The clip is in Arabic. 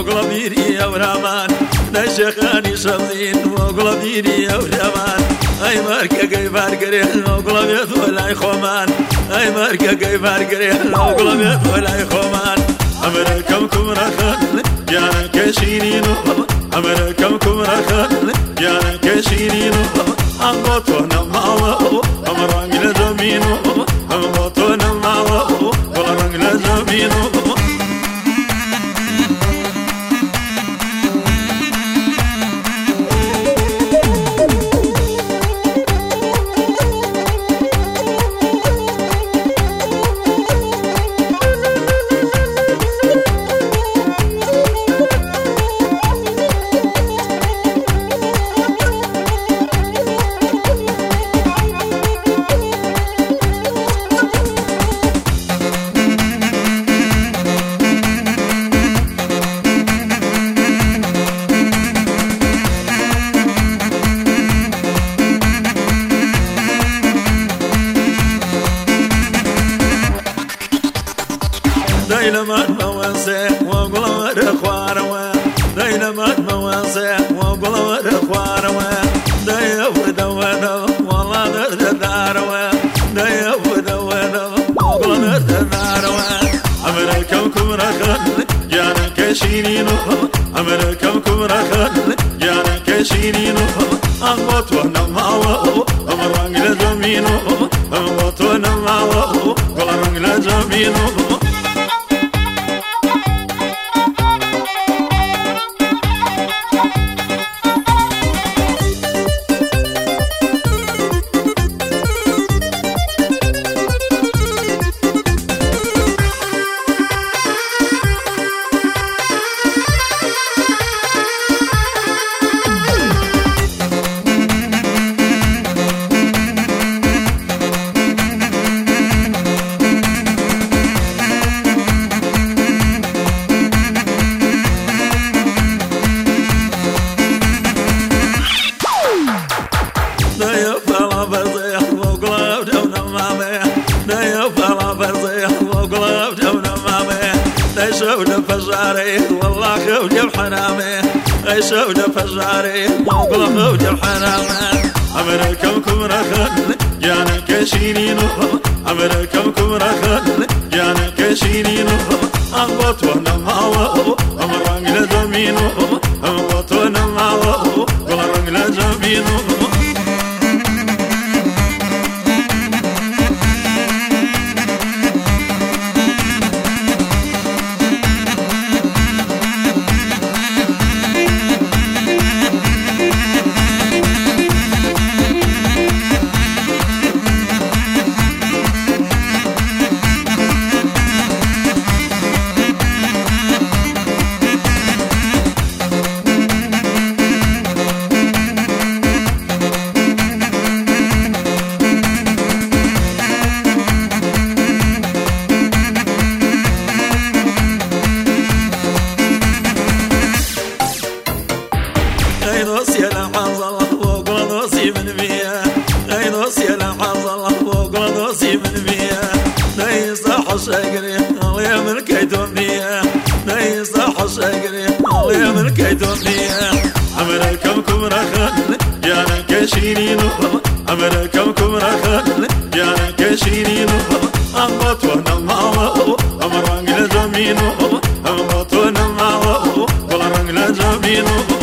وقلبيري ورامان نشخاني شمزين وقلبيري ورامان اي ماركا جاي بارقري وقلبيت ولا يخومان اي ماركا جاي بارقري وقلبيت ولا يخومان امركم كمرخان يا كشيرينو امركم كمرخان يا كشيرينو أنغطونا معه أمران لزمينو أنغطونا معه أمران لزمينو دينامات مواسع وقلوات خواروا دينامات مواسع وقلوات خواروا ديفد ودا والله درد داروا ديفد ودا وقلوات داروا أمريكم كمرخان يانا كشيرينو أمريكم كمرخان يانا كشيرينو أنغطونا معه أمران لزمينو أنغطونا معه أمران لزمينو شونا فجاري والله خوجي بحنامي اي شونا فجاري والله خوجي بحنامي امركم كمرخان يانا كشيرينو امركم كمرخان يانا كشيرينو انغطونا معه امران لزمينو انغطونا معه امران لزمينو شاقري الله من كيدونيا نيصح شاقري الله من كيدونيا أمركم كمرخان يانا كشيرينو أمركم كمرخان يانا كشيرينو أنغطونا معه أمران لزمينو أنغطونا معه والران لزمينو